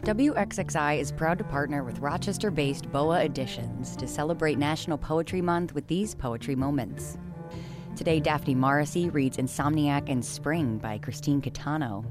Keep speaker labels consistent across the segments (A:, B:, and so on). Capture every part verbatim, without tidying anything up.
A: W X X I is proud to partner with Rochester-based B O A Editions to celebrate National Poetry Month with these poetry moments. Today, Daphne Morrissey reads Insomniac in Spring by Christine Catano.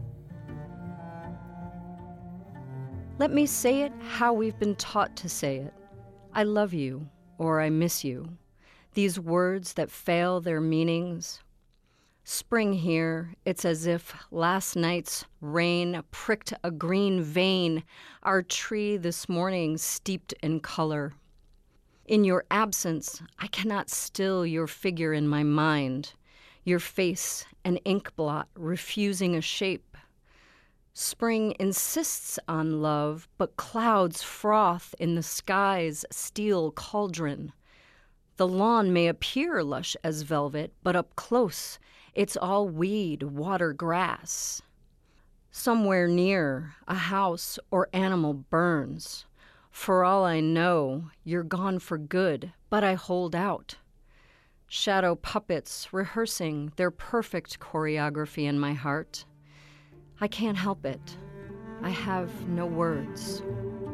B: Let me say it how we've been taught to say it. I love you, or I miss you. These words that fail their meanings. Spring here, it's as if last night's rain pricked a green vein, our tree this morning steeped in color. In your absence, I cannot still your figure in my mind, your face an ink blot refusing a shape. Spring insists on love, but clouds froth in the sky's steel cauldron. The lawn may appear lush as velvet, but up close, it's all weed, water, grass. Somewhere near, a house or animal burns. For all I know, you're gone for good, but I hold out. Shadow puppets rehearsing their perfect choreography in my heart. I can't help it. I have no words.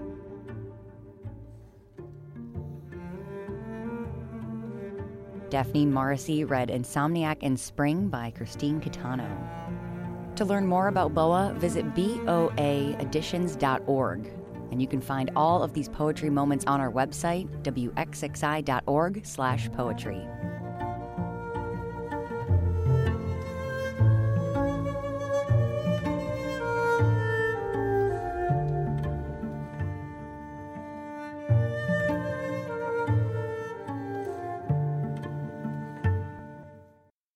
A: Daphne Morrissey read Insomniac in Spring by Christine Catano. To learn more about B O A, visit B O A editions dot org. And you can find all of these poetry moments on our website, W X X I dot org slash poetry.